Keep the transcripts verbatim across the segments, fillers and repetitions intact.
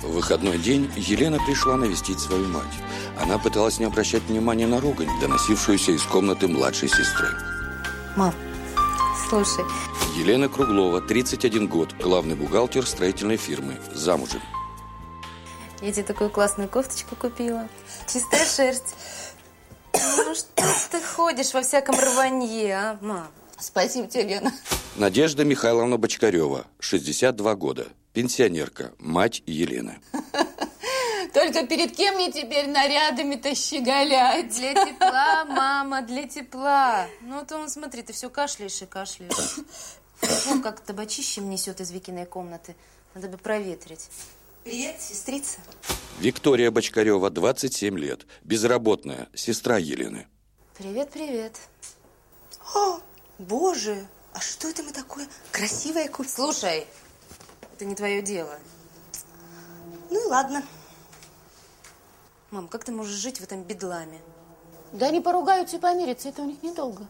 В выходной день Елена пришла навестить свою мать. Она пыталась не обращать внимания на ругань, доносившуюся из комнаты младшей сестры. Мам, слушай. Елена Круглова, тридцать один год, главный бухгалтер строительной фирмы, замужем. Я тебе такую классную кофточку купила. Чистая шерсть. Ну что ты ходишь во всяком рванье, а, мам? Спасибо тебе, Лена. Надежда Михайловна Бочкарева, шестьдесят два года, пенсионерка, мать Елены. Только перед кем мне теперь нарядами-то щеголять? Для тепла, мама, для тепла. Ну, то он, смотри, ты все кашляешь и кашляешь. Фу, как табачищем несет из Викиной комнаты. Надо бы проветрить. Привет, сестрица. Виктория Бочкарева, двадцать семь лет, безработная, сестра Елены. Привет, привет. О, боже, а что это мы такое красивое купили? Слушай, это не твое дело. Ну и ладно. Мам, как ты можешь жить в этом бедламе? Да они поругаются и помирятся, это у них недолго.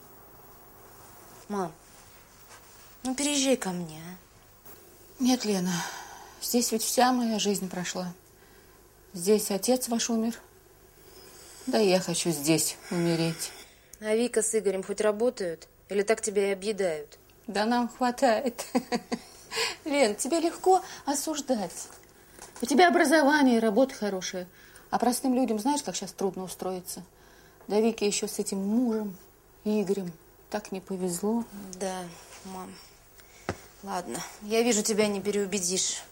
Мам, ну переезжай ко мне, а? Нет, Лена, здесь ведь вся моя жизнь прошла. Здесь отец ваш умер. Да и я хочу здесь умереть. А Вика с Игорем хоть работают? Или так тебя и объедают? Да нам хватает. Лен, тебе легко осуждать. У тебя образование и работа хорошая. А простым людям, знаешь, как сейчас трудно устроиться? Да Вике еще с этим мужем, Игорем, так не повезло. Да, мам. Ладно, я вижу, тебя не переубедишь.